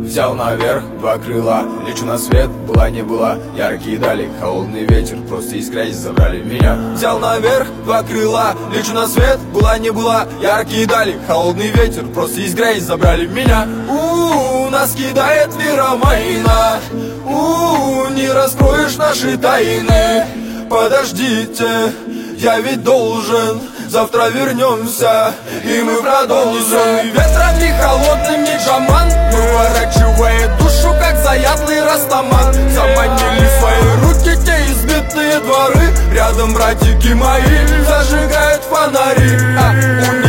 Взял наверх два крыла, лечу на свет, была не была. Яркие дали, холодный ветер, просто из грязи забрали меня. Взял наверх два крыла, лечу на свет, была не была. Яркие дали, холодный ветер, просто из грязи забрали меня. Нас кидает мировойна, не раскроешь наши тайны. Подождите, я ведь должен. Завтра вернемся, и мы продолжим. Ветрами холодными джаман выворачивает душу, как заядлый растаман. Заманили в свои руки те избитые дворы. Рядом братики мои зажигают фонари.